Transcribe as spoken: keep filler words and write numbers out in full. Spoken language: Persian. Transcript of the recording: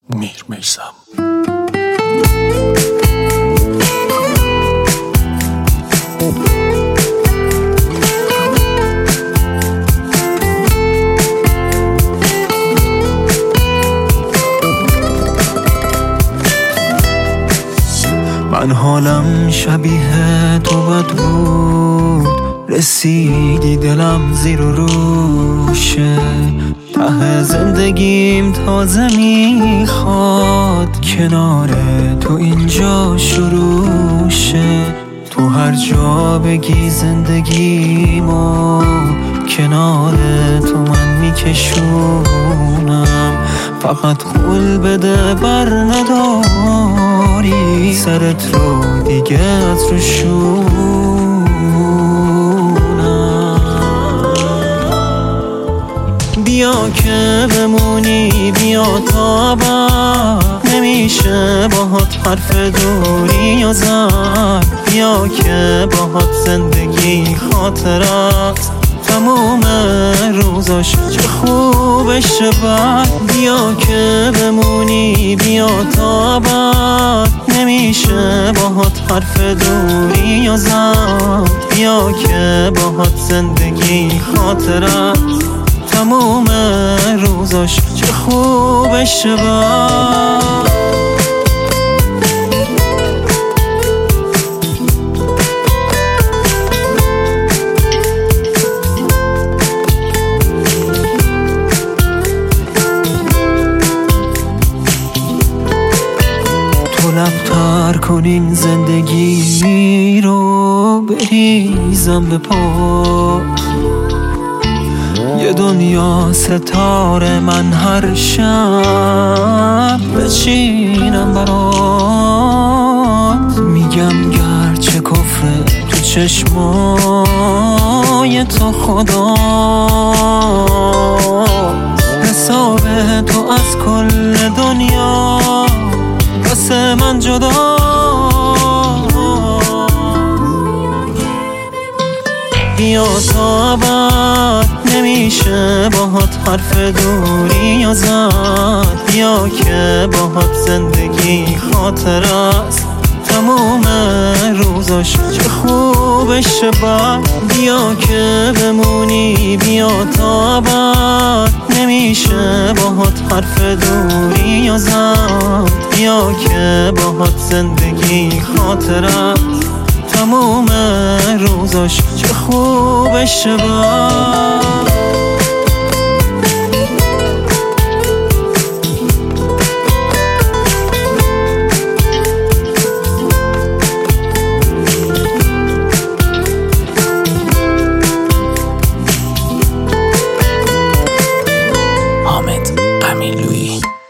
میر میثم. من حالم شبیه تو بد بود، رسیدی دلم زیر و روشه، ته زندگیم تازه میخواد کنار تو اینجا شروع شه. تو هر جا بگی زندگیمو کنار تو من میکشونم، فقط قول بده بر نداری سرت رو دیگه از رو شونم. بیا که بمونی، بیا تا ابد، نمیشه باهات حرف دوری یا زد. بیا که باهات زندگی خاطرت تموم روزاش چه خوبشه بد. بیا که بمونی، بیا تا ابد، نمیشه باهات حرف دوری یا زد. بیا که باهات زندگی خاطرت تموم روزاش چه خوبشه بد. لبتر کنین زندگی رو بریزم به پا، یه دنیا ستاره من هر شب بچینم برات. میگم گرچه کفره تو چشمای تو خدا، حساب تو از کل دنیا واسه من جدا. بیا تا ابد، نمیشه باهات حرف دوری یا زد. بیا که باهات زندگی خاطرت تموم روزاش چه خوبشه بد. بیا که بمونی، بیا تا ابد، نمیشه باهات حرف دوری یا زد. بیا که باهات زندگی خاطرت تموم روزاش چه خوبشه بد. حامد امینلویی.